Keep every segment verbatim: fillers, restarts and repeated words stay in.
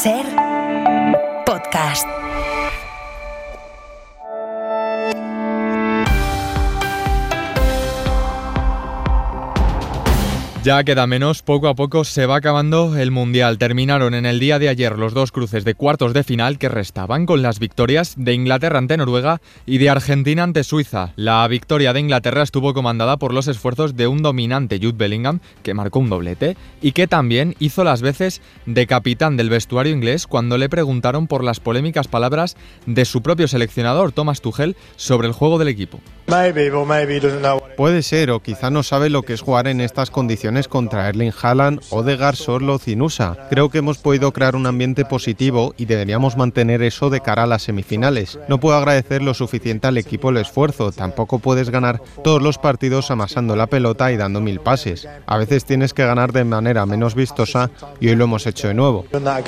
Ser Podcast. Ya queda menos, poco a poco se va acabando el Mundial. Terminaron en el día de ayer los dos cruces de cuartos de final que restaban con las victorias de Inglaterra ante Noruega y de Argentina ante Suiza. La victoria de Inglaterra estuvo comandada por los esfuerzos de un dominante Jude Bellingham, que marcó un doblete, y que también hizo las veces de capitán del vestuario inglés cuando le preguntaron por las polémicas palabras de su propio seleccionador, Thomas Tuchel, sobre el juego del equipo. Puede ser, o quizá no sabe lo que es jugar en estas condiciones contra Erling Haaland, Odegaard, Sorloth y Nusa. Creo que hemos podido crear un ambiente positivo y deberíamos mantener eso de cara a las semifinales. No puedo agradecer lo suficiente al equipo el esfuerzo, tampoco puedes ganar todos los partidos amasando la pelota y dando mil pases. A veces tienes que ganar de manera menos vistosa y hoy lo hemos hecho de nuevo.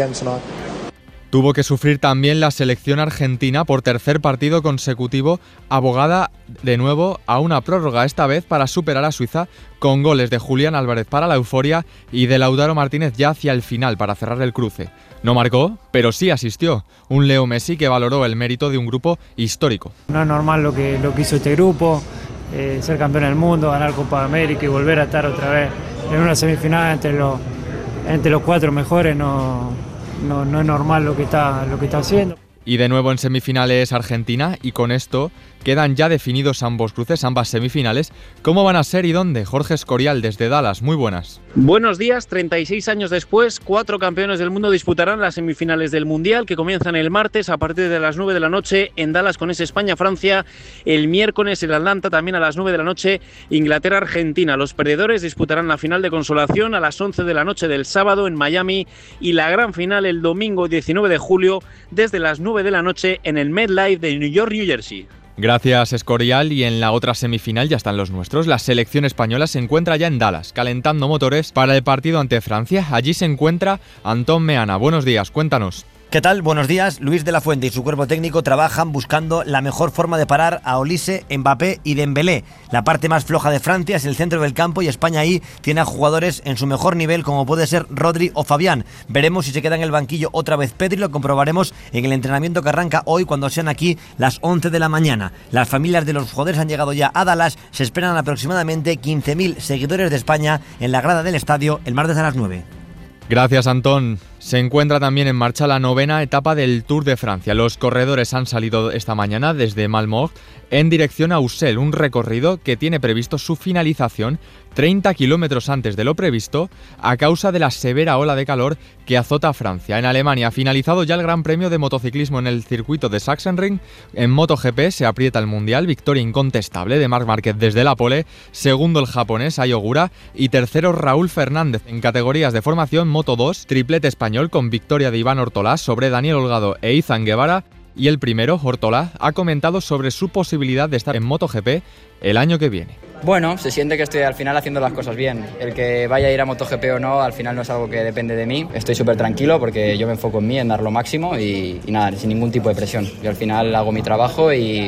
Tuvo que sufrir también la selección argentina por tercer partido consecutivo, abogada de nuevo a una prórroga, esta vez para superar a Suiza, con goles de Julián Álvarez para la euforia y de Lautaro Martínez ya hacia el final para cerrar el cruce. No marcó, pero sí asistió. Un Leo Messi que valoró el mérito de un grupo histórico. No es normal lo que, lo que hizo este grupo, eh, ser campeón del mundo, ganar Copa de América y volver a estar otra vez en una semifinal entre los, entre los cuatro mejores. No... No, no es normal lo que está, lo que está haciendo. Y de nuevo en semifinales Argentina, y con esto quedan ya definidos ambos cruces, ambas semifinales. ¿Cómo van a ser y dónde? Jorge Escorial desde Dallas, muy buenas. Buenos días, treinta y seis años después, cuatro campeones del mundo disputarán las semifinales del Mundial que comienzan el martes a partir de las nueve de la noche en Dallas con ese España-Francia, el miércoles en Atlanta también a las nueve de la noche Inglaterra-Argentina. Los perdedores disputarán la final de consolación a las once de la noche del sábado en Miami y la gran final el domingo diecinueve de julio desde las nueve de la noche en el MetLife de New York, New Jersey. Gracias, Escorial. Y en la otra semifinal ya están los nuestros. La selección española se encuentra ya en Dallas, calentando motores para el partido ante Francia. Allí se encuentra Antón Meana. Buenos días, cuéntanos. ¿Qué tal? Buenos días. Luis de la Fuente y su cuerpo técnico trabajan buscando la mejor forma de parar a Olise, Mbappé y Dembélé. La parte más floja de Francia es el centro del campo y España ahí tiene a jugadores en su mejor nivel como puede ser Rodri o Fabián. Veremos si se queda en el banquillo otra vez Pedri, lo comprobaremos en el entrenamiento que arranca hoy cuando sean aquí las once de la mañana. Las familias de los jugadores han llegado ya a Dallas. Se esperan aproximadamente quince mil seguidores de España en la grada del estadio el martes a las nueve. Gracias, Antón. Se encuentra también en marcha la novena etapa del Tour de Francia. Los corredores han salido esta mañana desde Malmort en dirección a Ussel, un recorrido que tiene previsto su finalización treinta kilómetros antes de lo previsto a causa de la severa ola de calor que azota a Francia. En Alemania ha finalizado ya el Gran Premio de motociclismo en el circuito de Sachsenring. En MotoGP se aprieta el Mundial, victoria incontestable de Marc Márquez desde la pole, segundo el japonés Ai Ogura y tercero Raúl Fernández. En categorías de formación Moto dos, triplete español con victoria de Iván Ortolá sobre Daniel Holgado e Izan Guevara. Y el primero, Ortolá, ha comentado sobre su posibilidad de estar en MotoGP el año que viene. Bueno, se siente que estoy al final haciendo las cosas bien. El que vaya a ir a MotoGP o no, al final no es algo que depende de mí. Estoy súper tranquilo porque yo me enfoco en mí, en dar lo máximo y, y nada, sin ningún tipo de presión. Yo al final hago mi trabajo y...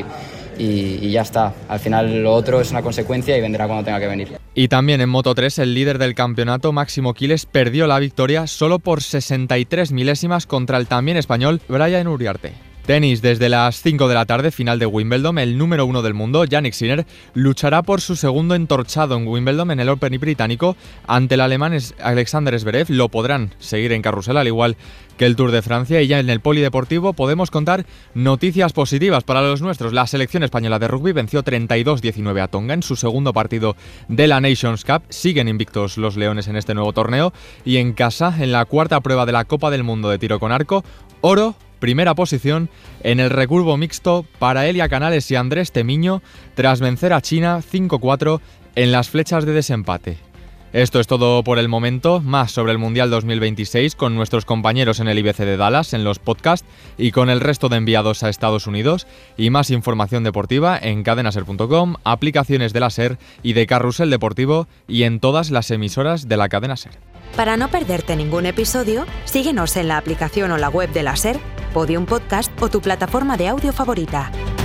Y, y ya está. Al final lo otro es una consecuencia y vendrá cuando tenga que venir. Y también en Moto tres el líder del campeonato, Máximo Quiles, perdió la victoria solo por sesenta y tres milésimas contra el también español Brian Uriarte. Tenis, desde las cinco de la tarde, final de Wimbledon, el número uno del mundo, Jannik Sinner, luchará por su segundo entorchado en Wimbledon en el Open británico ante el alemán Alexander Zverev. Lo podrán seguir en carrusel, al igual que el Tour de Francia. Y ya en el polideportivo podemos contar noticias positivas para los nuestros. La selección española de rugby venció treinta y dos diecinueve a Tonga en su segundo partido de la Nations Cup. Siguen invictos los leones en este nuevo torneo. Y en casa, en la cuarta prueba de la Copa del Mundo de tiro con arco, oro, primera posición en el recurvo mixto para Elia Canales y Andrés Temiño tras vencer a China cinco cuatro en las flechas de desempate. Esto es todo por el momento. Más sobre el Mundial dos mil veintiséis con nuestros compañeros en el I B C de Dallas, en los podcasts y con el resto de enviados a Estados Unidos. Y más información deportiva en cadenaser punto com, aplicaciones de la SER y de Carrusel Deportivo y en todas las emisoras de la cadena SER. Para no perderte ningún episodio, síguenos en la aplicación o la web de la SER, Podium Podcast o tu plataforma de audio favorita.